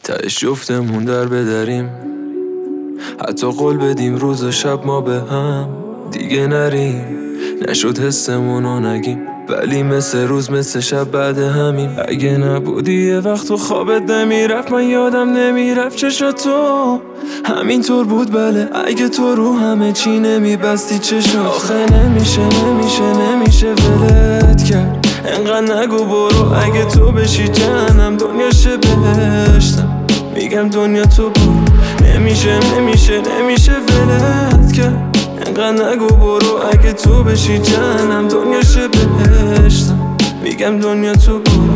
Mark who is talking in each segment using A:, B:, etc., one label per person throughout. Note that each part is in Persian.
A: تهش جفتمون در بدریم، حتی قول بدیم روز و شب ما به هم دیگه نریم. نشد حسمونو نگیم، ولی مثل روز مثل شب بعد همین. اگه نبودی یه وقت تو خوابت نمیرفت، من یادم نمیرفت چشات تو همینطور بود. بله اگه تو رو همه چی نمیبستی چشات، آخه نمیشه ولت کرد. انقدر نگو برو، اگه تو بشی جهنم دنیا شه بهشتم. میگم دنیا تو برو، نمیشه ولت کرد. انقدر نگو برو، اگه تو بشی جهنم دنیا شه بهشتم. میگم دنیا تو برو.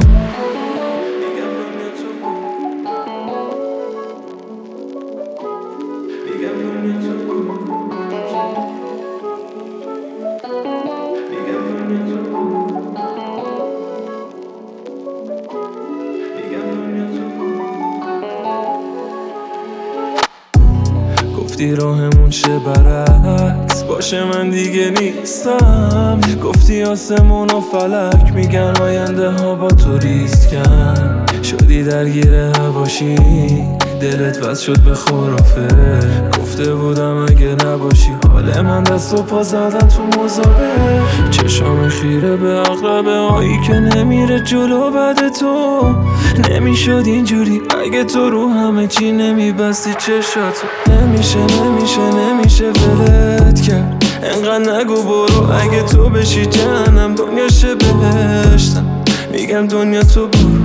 A: گفتی راهمون شه برعکس باشه، من دیگه نیستم. گفتی آسمون و فلک میگن آینده ها با تو ریسکن. شدی درگیر هواشی، دلت وصل شد به خرافه. گفته بودم اگه نباشی حال من دست و پا زدن تو مزابه. چشام خیره به عقربه هایی که نمیره جلو بعد تو. نمیشد اینجوری اگه تو رو همه چی نمیبستی چشاتو. نمیشه ولت کرد. انقدر نگو برو، اگه تو بشی جهنم دنیا شه بهشتم. میگم دنیا تو برو،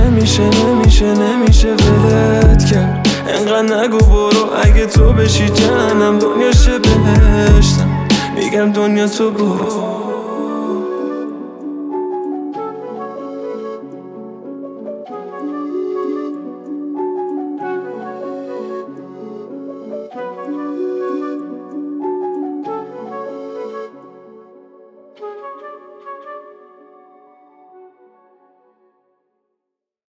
A: نمیشه ولت کرد. انقدر نگو برو، اگه تو بشی جهنم دنیا شه بهشتم. میگم دنیا تو برو.